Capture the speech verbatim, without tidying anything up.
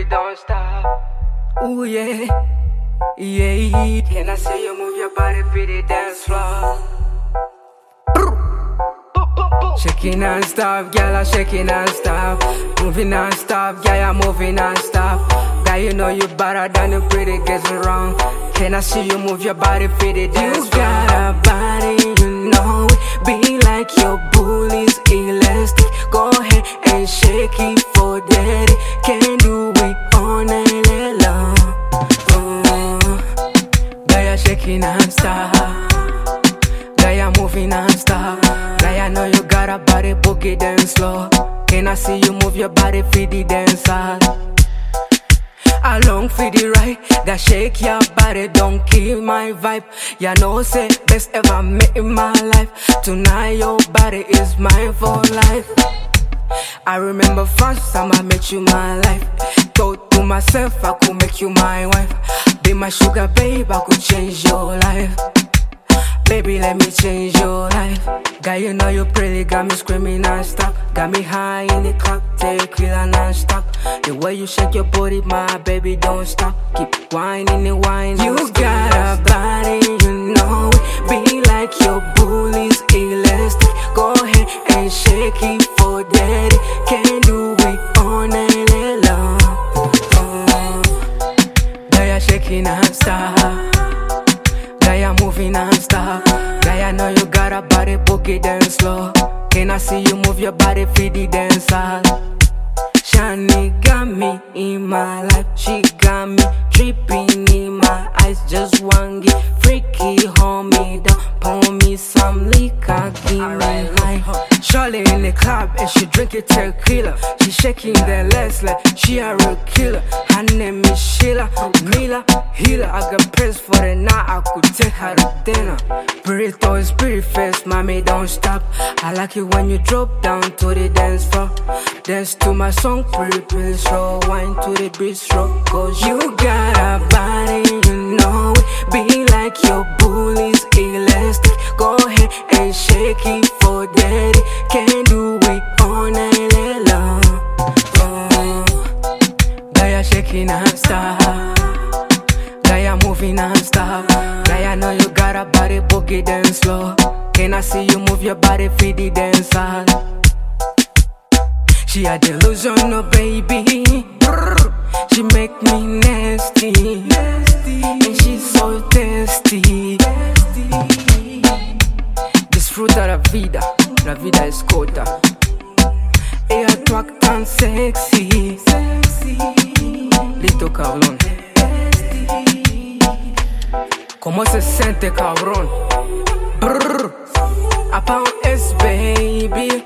it, don't stop. Ooh yeah, yeah. Can I see you move your body for the dance floor? Shaking non-stop, girl, I'm shaking non-stop. Moving non-stop, girl, I'm moving non-stop. Girl, you know you better than the pretty girls around. Can I see you move your body for the dance floor? You got a body, you know it. Be like your bully's elastic. Go ahead and shake it for daddy. Can do it all night long. uh, Girl, you're shaking non-stop. Girl, you're moving non-stop. Girl, I know you got a body, boogie dance slow. Can I see you move your body for the dance hall? Along for the right, that shake your body, don't kill my vibe. Ya know say best ever met in my life. Tonight your body is mine for life. I remember first time I met you, my life. Thought to myself I could make you my wife. Be my sugar babe, I could change your life. Baby, let me change your life. Girl, you know you pretty, got me screaming non-stop. Got me high in the cocktail, killer non-stop. The way you shake your body, my baby, don't stop. Keep whining and whining. You got a body, you know it. Be like your bully's elastic. Go ahead and shake it for daddy. Can do it all night long. uh, Girl, you're shaking non-stop. Girl, you're moving non-stop. Girl, I know you got a body, boogie dance slow. Can I see you move your body for the dance hall? Shani got me in my life. She got me dripping in my eyes. Just one get freaky, hold me down. Pour me some liquor, give me high. Shorty in the club and she drinking tequila. She shaking the legs like she a real killer. Her name is Sheila, Mila, Healer. I got press for the night, I could take her to dinner. Burrito is pretty fast, mommy, don't stop. I like it when you drop down to the dance floor. Dance to my song, pretty, pretty slow. Wine to the bistro, cause you got a body, you know it. Be like your bully's elastic. Go ahead and shake it for daddy. Can do it all night long. uh, Girl, you're shaking non-stop. Girl, you're moving non-stop. Girl, I know you got a body, boogie dance slow. Can I see you move your body for the dance hall? She a delusional baby. She make me nasty, and she's so tasty. Disfruta la vida, la vida es corta. Ella actúa tan sexy. Lito cabrón. ¿Cómo se siente cabrón? Brrr. A pound S baby.